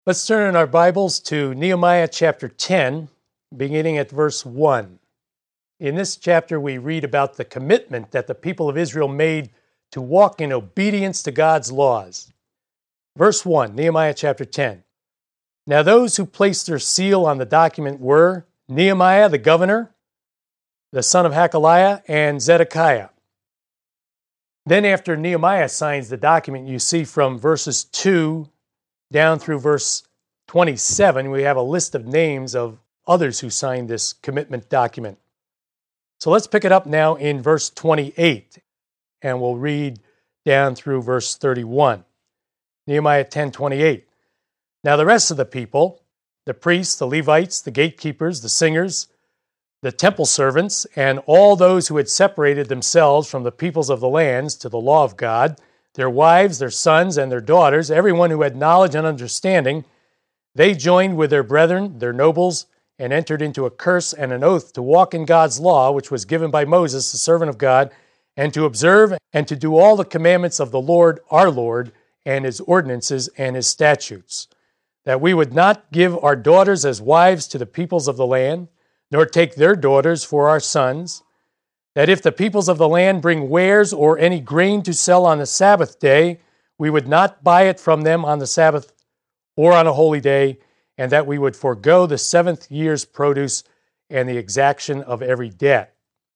Let's turn in our Bibles to Nehemiah chapter 10, beginning at verse 1. In this chapter, we read about the commitment that the people of Israel made to walk in obedience to God's laws. Verse 1, Nehemiah chapter 10. Now those who placed their seal on the document were Nehemiah the governor, the son of Hakaliah, and Zedekiah. Then after Nehemiah signs the document, you see from verses 2 down through verse 27, we have a list of names of others who signed this commitment document. So let's pick it up now in verse 28, and we'll read down through verse 31. Nehemiah 10:28. Now the rest of the people, the priests, the Levites, the gatekeepers, the singers, the temple servants, and all those who had separated themselves from the peoples of the lands to the law of God, their wives, their sons, and their daughters, everyone who had knowledge and understanding, they joined with their brethren, their nobles, and entered into a curse and an oath to walk in God's law, which was given by Moses, the servant of God, and to observe and to do all the commandments of the Lord, our Lord, and his ordinances and his statutes, that we would not give our daughters as wives to the peoples of the land, nor take their daughters for our sons, that if the peoples of the land bring wares or any grain to sell on the Sabbath day, we would not buy it from them on the Sabbath or on a holy day, and that we would forego the seventh year's produce and the exaction of every debt.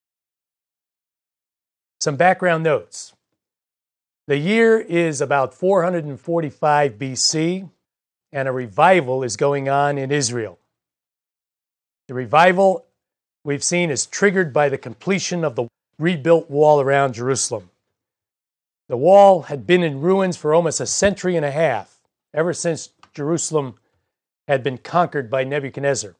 Some background notes. The year is about 445 BC, and a revival is going on in Israel. The revival we've seen is triggered by the completion of the rebuilt wall around Jerusalem. The wall had been in ruins for almost a century and a half, ever since Jerusalem had been conquered by Nebuchadnezzar.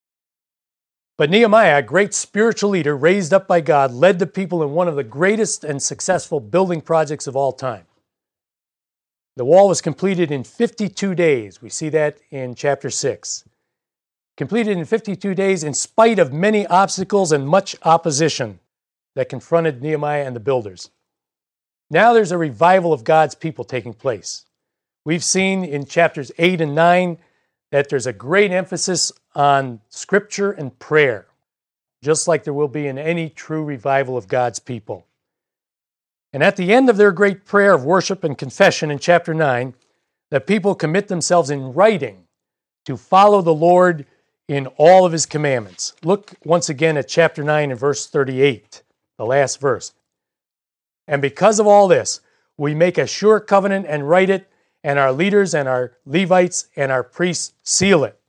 But Nehemiah, a great spiritual leader raised up by God, led the people in one of the greatest and successful building projects of all time. The wall was completed in 52 days. We see that in chapter 6. Completed in 52 days in spite of many obstacles and much opposition that confronted Nehemiah and the builders. Now there's a revival of God's people taking place. We've seen in chapters 8 and 9 that there's a great emphasis on scripture and prayer, just like there will be in any true revival of God's people. And at the end of their great prayer of worship and confession in chapter 9, the people commit themselves in writing to follow the Lord in all of his commandments. Look once again at chapter 9 and verse 38, the last verse. And because of all this, we make a sure covenant and write it, and our leaders and our Levites and our priests seal it.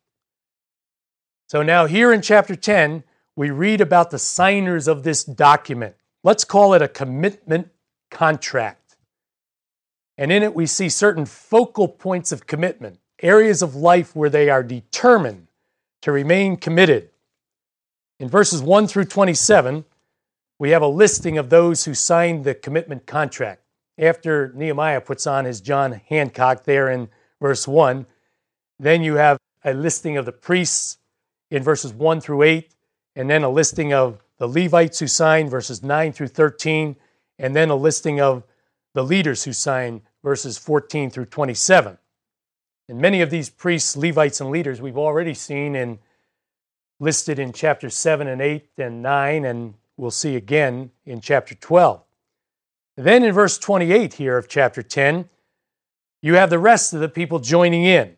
So now here in chapter 10, we read about the signers of this document. Let's call it a commitment contract. And in it we see certain focal points of commitment, areas of life where they are determined to remain committed. In verses 1 through 27, we have a listing of those who signed the commitment contract. After Nehemiah puts on his John Hancock there in verse 1, then you have a listing of the priests in verses 1 through 8, and then a listing of the Levites who signed verses 9 through 13, and then a listing of the leaders who signed verses 14 through 27. And many of these priests, Levites, and leaders we've already seen listed in chapters 7 and 8 and 9, and we'll see again in chapter 12. Then in verse 28 here of chapter 10, you have the rest of the people joining in.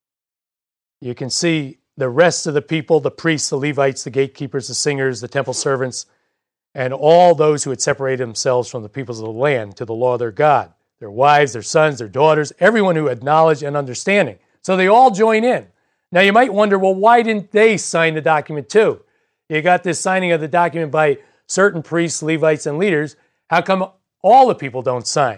You can see the rest of the people, the priests, the Levites, the gatekeepers, the singers, the temple servants, and all those who had separated themselves from the peoples of the land to the law of their God. Their wives, their sons, their daughters, everyone who had knowledge and understanding. So they all join in. Now you might wonder, well, why didn't they sign the document too? You got this signing of the document by certain priests, Levites, and leaders. How come all the people don't sign?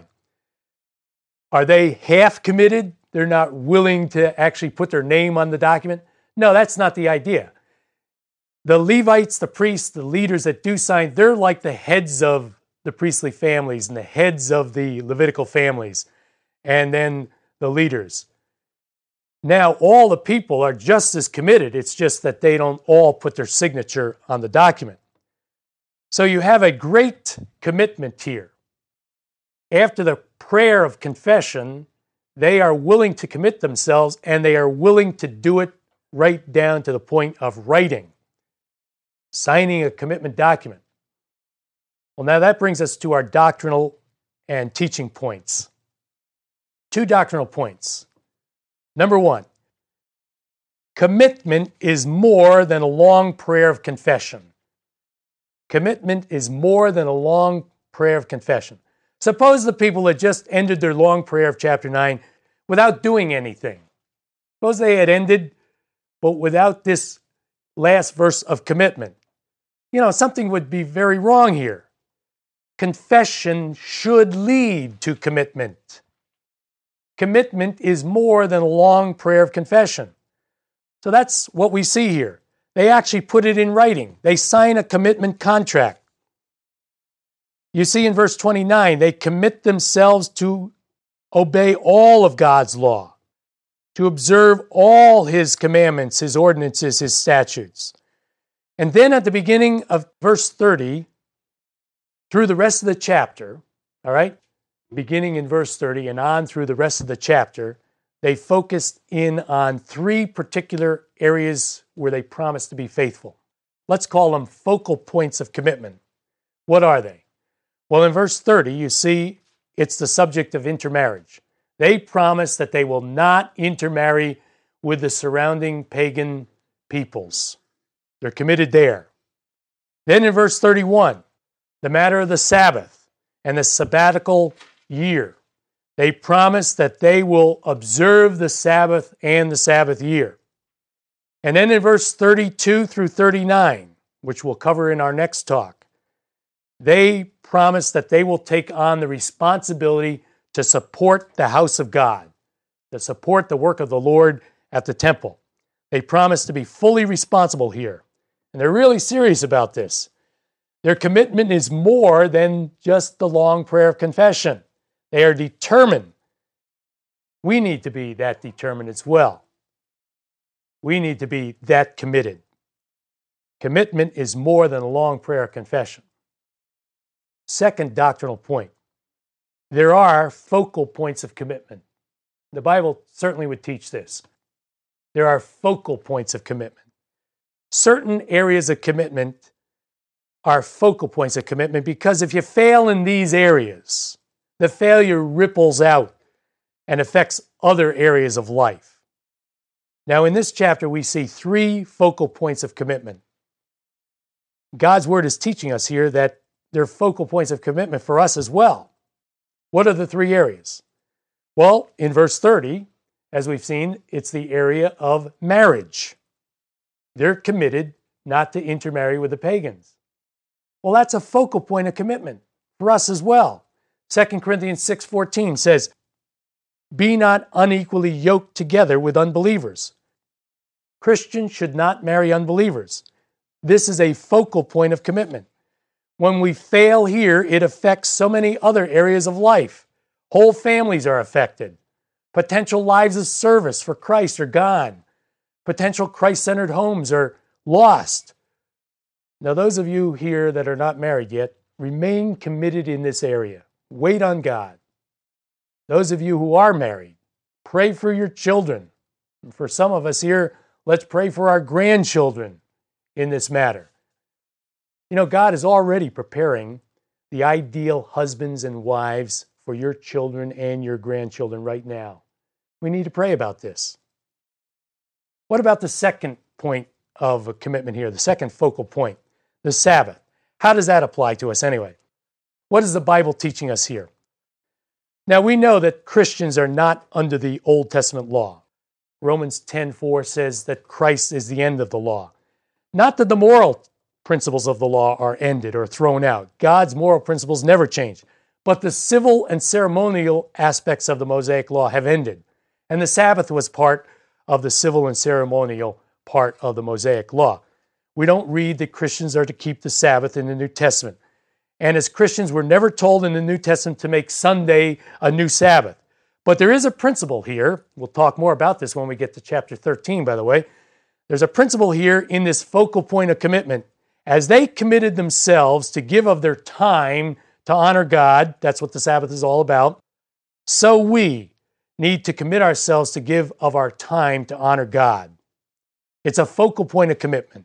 Are they half committed? They're not willing to actually put their name on the document? No, that's not the idea. The Levites, the priests, the leaders that do sign, they're like the heads of the priestly families and the heads of the Levitical families, and then the leaders. Now, all the people are just as committed. It's just that they don't all put their signature on the document. So you have a great commitment here. After the prayer of confession, They are willing to commit themselves, and they are willing to do it right down to the point of writing, signing a commitment document. Well, now that brings us to our doctrinal and teaching points. 2 doctrinal points. Number 1, commitment is more than a long prayer of confession. Commitment is more than a long prayer of confession. Suppose the people had just ended their long prayer of chapter 9 without doing anything. Suppose they had ended, but without this last verse of commitment. Something would be very wrong here. Confession should lead to commitment. Commitment is more than a long prayer of confession. So that's what we see here. They actually put it in writing. They sign a commitment contract. You see in verse 29, they commit themselves to obey all of God's law, to observe all His commandments, His ordinances, His statutes. And then at the beginning of verse 30, through the rest of the chapter, all right, beginning in verse 30 and on through the rest of the chapter, they focused in on 3 particular areas where they promised to be faithful. Let's call them focal points of commitment. What are they? Well, in verse 30, you see it's the subject of intermarriage. They promise that they will not intermarry with the surrounding pagan peoples. They're committed there. Then in verse 31, the matter of the Sabbath and the sabbatical year. They promise that they will observe the Sabbath and the Sabbath year. And then in verse 32 through 39, which we'll cover in our next talk, they promise that they will take on the responsibility to support the house of God, to support the work of the Lord at the temple. They promise to be fully responsible here. And they're really serious about this. Their commitment is more than just the long prayer of confession. They are determined. We need to be that determined as well. We need to be that committed. Commitment is more than a long prayer of confession. Second doctrinal point. There are focal points of commitment. The Bible certainly would teach this. There are focal points of commitment. Certain areas of commitment are focal points of commitment because if you fail in these areas, the failure ripples out and affects other areas of life. Now, in this chapter, we see 3 focal points of commitment. God's Word is teaching us here that there are focal points of commitment for us as well. What are the 3 areas? Well, in verse 30, as we've seen, it's the area of marriage. They're committed not to intermarry with the pagans. Well, that's a focal point of commitment for us as well. 2 Corinthians 6:14 says, "Be not unequally yoked together with unbelievers." Christians should not marry unbelievers. This is a focal point of commitment. When we fail here, it affects so many other areas of life. Whole families are affected. Potential lives of service for Christ are gone. Potential Christ-centered homes are lost. Now, those of you here that are not married yet, remain committed in this area. Wait on God. Those of you who are married, pray for your children. And for some of us here, let's pray for our grandchildren in this matter. God is already preparing the ideal husbands and wives for your children and your grandchildren right now. We need to pray about this. What about the second point of a commitment here, the second focal point, the Sabbath? How does that apply to us anyway? What is the Bible teaching us here? Now, we know that Christians are not under the Old Testament law. Romans 10:4 says that Christ is the end of the law. Not that the moral principles of the law are ended or thrown out. God's moral principles never change. But the civil and ceremonial aspects of the Mosaic law have ended. And the Sabbath was part of the civil and ceremonial part of the Mosaic law. We don't read that Christians are to keep the Sabbath in the New Testament. And as Christians, we're never told in the New Testament to make Sunday a new Sabbath. But there is a principle here. We'll talk more about this when we get to chapter 13, by the way. There's a principle here in this focal point of commitment. As they committed themselves to give of their time to honor God, that's what the Sabbath is all about, so we, need to commit ourselves to give of our time to honor God. It's a focal point of commitment.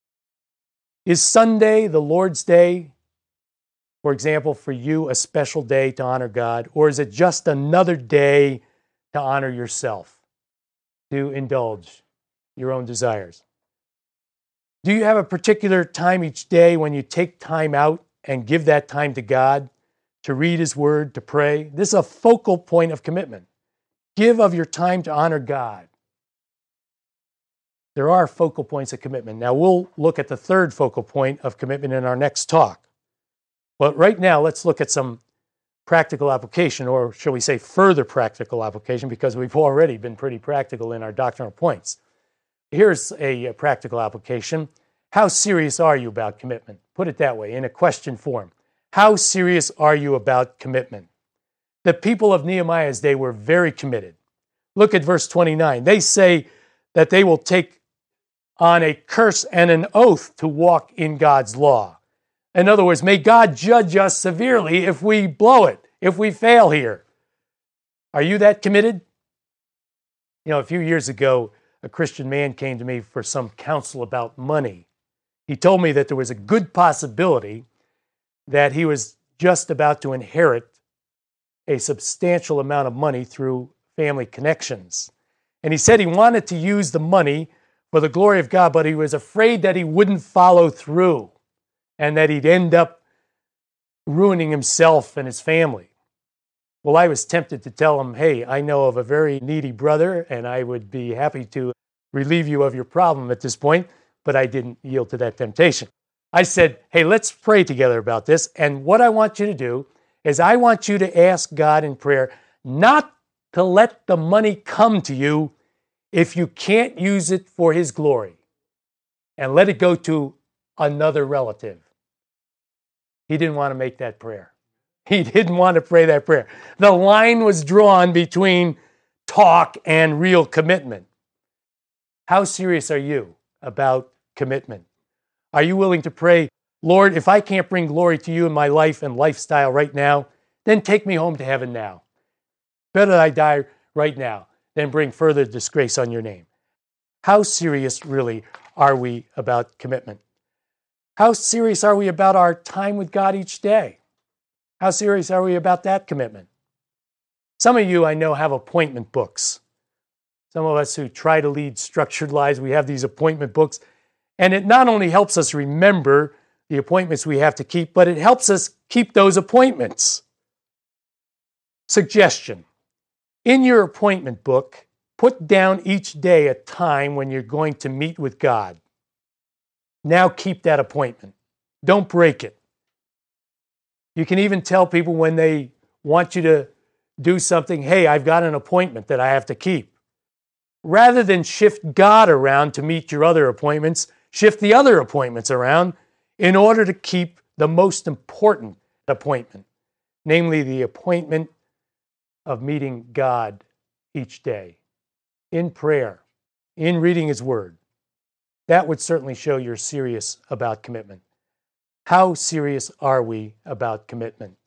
Is Sunday, the Lord's Day, for example, for you, a special day to honor God? Or is it just another day to honor yourself, to indulge your own desires? Do you have a particular time each day when you take time out and give that time to God, to read His Word, to pray? This is a focal point of commitment. Give of your time to honor God. There are focal points of commitment. Now, we'll look at the third focal point of commitment in our next talk. But right now, let's look at some practical application, or shall we say further practical application, because we've already been pretty practical in our doctrinal points. Here's a practical application. How serious are you about commitment? Put it that way, in a question form. How serious are you about commitment? The people of Nehemiah's day were very committed. Look at verse 29. They say that they will take on a curse and an oath to walk in God's law. In other words, may God judge us severely if we blow it, if we fail here. Are you that committed? You know, a few years ago, a Christian man came to me for some counsel about money. He told me that there was a good possibility that he was just about to inherit a substantial amount of money through family connections. And he said he wanted to use the money for the glory of God, but he was afraid that he wouldn't follow through and that he'd end up ruining himself and his family. Well, I was tempted to tell him, hey, I know of a very needy brother, and I would be happy to relieve you of your problem at this point, but I didn't yield to that temptation. I said, hey, let's pray together about this, and what I want you to do is I want you to ask God in prayer not to let the money come to you if you can't use it for His glory, and let it go to another relative. He didn't want to make that prayer. He didn't want to pray that prayer. The line was drawn between talk and real commitment. How serious are you about commitment? Are you willing to pray, Lord, if I can't bring glory to you in my life and lifestyle right now, then take me home to heaven now. Better that I die right now than bring further disgrace on your name. How serious really are we about commitment? How serious are we about our time with God each day? How serious are we about that commitment? Some of you, I know, have appointment books. Some of us who try to lead structured lives, we have these appointment books. And it not only helps us remember the appointments we have to keep, but it helps us keep those appointments. Suggestion. In your appointment book, put down each day a time when you're going to meet with God. Now keep that appointment. Don't break it. You can even tell people when they want you to do something, hey, I've got an appointment that I have to keep. Rather than shift God around to meet your other appointments, shift the other appointments around in order to keep the most important appointment, namely the appointment of meeting God each day in prayer, in reading His Word. That would certainly show you're serious about commitment. How serious are we about commitment?